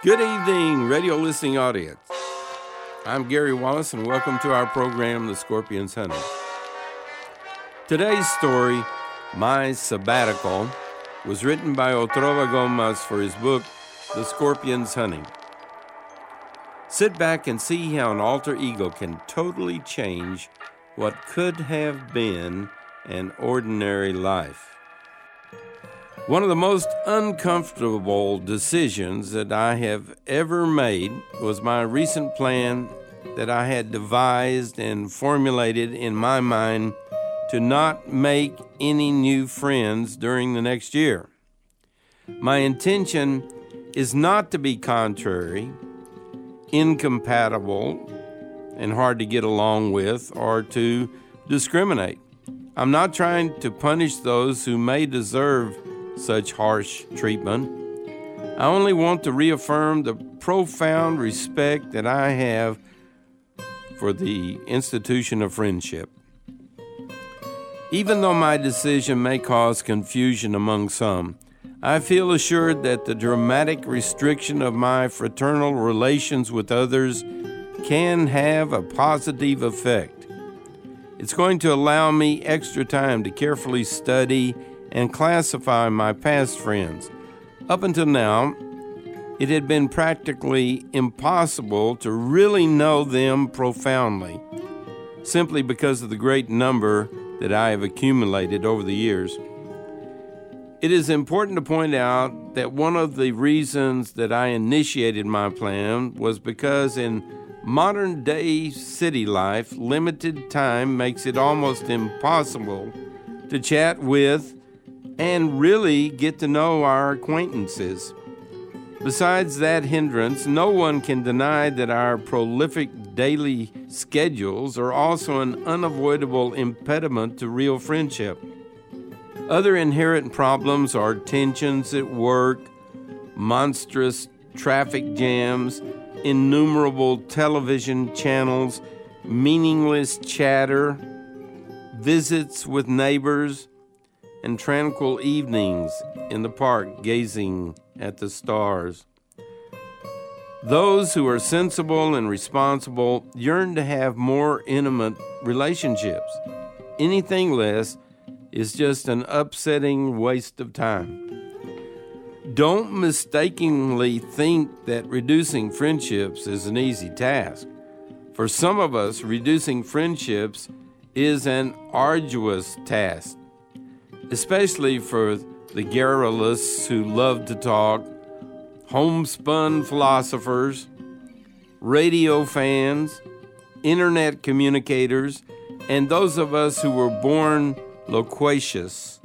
Good evening, radio listening audience. I'm Gary Wallace, and welcome to our program, The Scorpions Hunting. Today's story, My Sabbatical, was written by Otrova Gomez for his book, The Scorpions Hunting. Sit back and see how an alter ego can totally change what could have been an ordinary life. One of the most uncomfortable decisions that I have ever made was my recent plan that I had devised and formulated in my mind to not make any new friends during the next year. My intention is not to be contrary, incompatible, and hard to get along with, or to discriminate. I'm not trying to punish those who may deserve such harsh treatment. I only want to reaffirm the profound respect that I have for the institution of friendship. Even though my decision may cause confusion among some, I feel assured that the dramatic restriction of my fraternal relations with others can have a positive effect. It's going to allow me extra time to carefully study and classify my past friends. Up until now, it had been practically impossible to really know them profoundly, simply because of the great number that I have accumulated over the years. It is important to point out that one of the reasons that I initiated my plan was because in modern-day city life, limited time makes it almost impossible to chat with and really get to know our acquaintances. Besides that hindrance, no one can deny that our prolific daily schedules are also an unavoidable impediment to real friendship. Other inherent problems are tensions at work, monstrous traffic jams, innumerable television channels, meaningless chatter, visits with neighbors, and tranquil evenings in the park gazing at the stars. Those who are sensible and responsible yearn to have more intimate relationships. Anything less is just an upsetting waste of time. Don't mistakenly think that reducing friendships is an easy task. For some of us, reducing friendships is an arduous task, especially for the garrulous who love to talk, homespun philosophers, radio fans, internet communicators, and those of us who were born loquacious.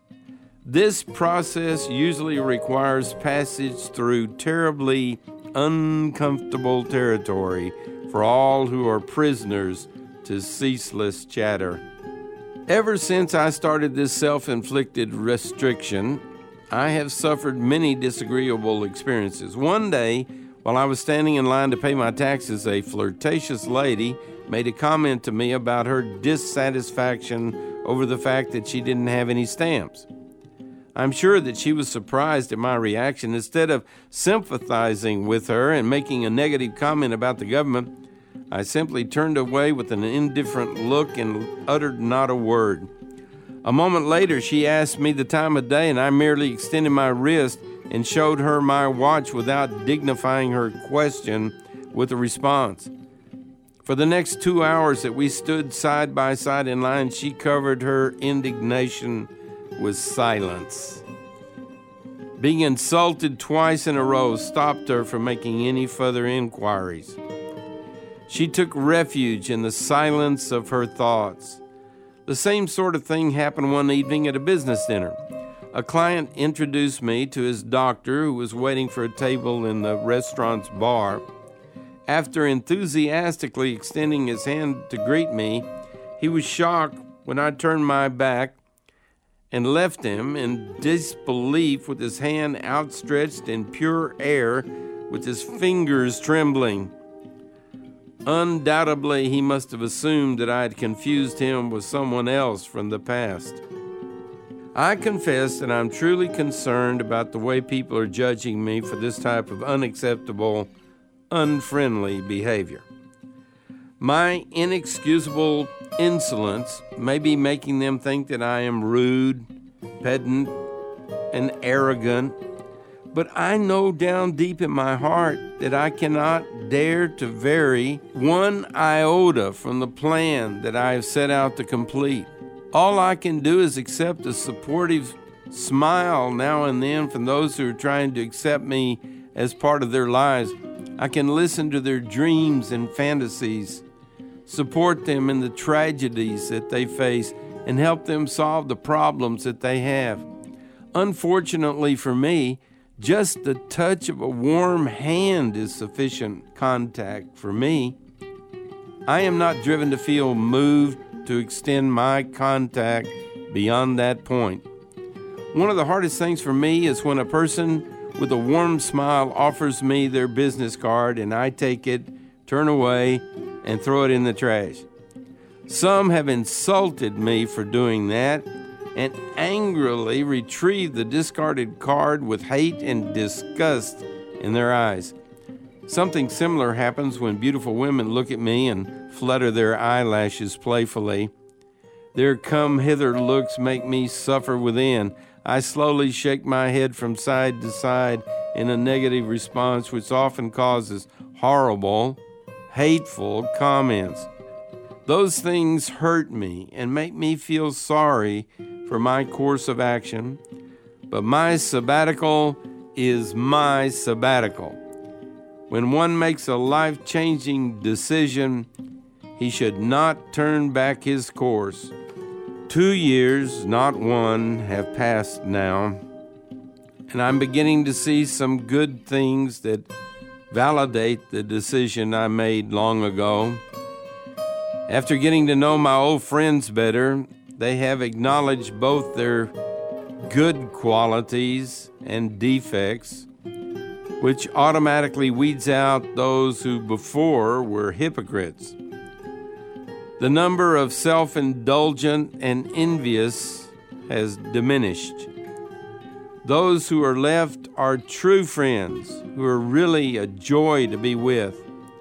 This process usually requires passage through terribly uncomfortable territory for all who are prisoners to ceaseless chatter. Ever since I started this self-inflicted restriction, I have suffered many disagreeable experiences. One day, while I was standing in line to pay my taxes, a flirtatious lady made a comment to me about her dissatisfaction over the fact that she didn't have any stamps. I'm sure that she was surprised at my reaction. Instead of sympathizing with her and making a negative comment about the government, I simply turned away with an indifferent look and uttered not a word. A moment later, she asked me the time of day, and I merely extended my wrist and showed her my watch without dignifying her question with a response. For the next 2 hours that we stood side by side in line, she covered her indignation with silence. Being insulted twice in a row stopped her from making any further inquiries. She took refuge in the silence of her thoughts. The same sort of thing happened one evening at a business dinner. A client introduced me to his doctor, who was waiting for a table in the restaurant's bar. After enthusiastically extending his hand to greet me, he was shocked when I turned my back and left him in disbelief with his hand outstretched in pure air, with his fingers trembling. Undoubtedly, he must have assumed that I had confused him with someone else from the past. I confess that I'm truly concerned about the way people are judging me for this type of unacceptable, unfriendly behavior. My inexcusable insolence may be making them think that I am rude, pedant, and arrogant, but I know down deep in my heart that I cannot dare to vary one iota from the plan that I have set out to complete. All I can do is accept a supportive smile now and then from those who are trying to accept me as part of their lives. I can listen to their dreams and fantasies, support them in the tragedies that they face, and help them solve the problems that they have. Unfortunately for me, just the touch of a warm hand is sufficient contact for me. I am not driven to feel moved to extend my contact beyond that point. One of the hardest things for me is when a person with a warm smile offers me their business card and I take it, turn away, and throw it in the trash. Some have insulted me for doing that and angrily retrieve the discarded card with hate and disgust in their eyes. Something similar happens when beautiful women look at me and flutter their eyelashes playfully. Their come-hither looks make me suffer within. I slowly shake my head from side to side in a negative response, which often causes horrible, hateful comments. Those things hurt me and make me feel sorry for my course of action, but my sabbatical is my sabbatical. When one makes a life-changing decision, he should not turn back his course. 2 years, not one, have passed now, and I'm beginning to see some good things that validate the decision I made long ago. After getting to know my old friends better, they have acknowledged both their good qualities and defects, which automatically weeds out those who before were hypocrites. The number of self-indulgent and envious has diminished. Those who are left are true friends who are really a joy to be with.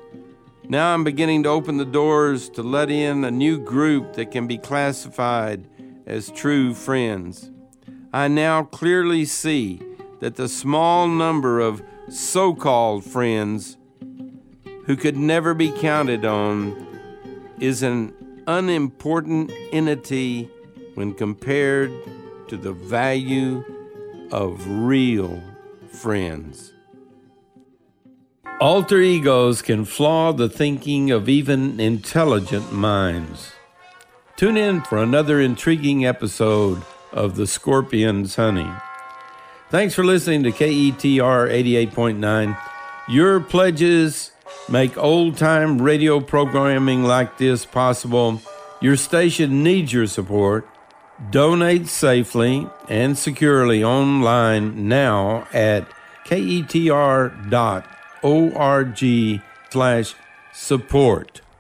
Now I'm beginning to open the doors to let in a new group that can be classified as true friends. I now clearly see that the small number of so-called friends who could never be counted on is an unimportant entity when compared to the value of real friends. Alter egos can flaw the thinking of even intelligent minds. Tune in for another intriguing episode of The Scorpion's Honey. Thanks for listening to KETR 88.9. Your pledges make old-time radio programming like this possible. Your station needs your support. Donate safely and securely online now at ketr.org/support.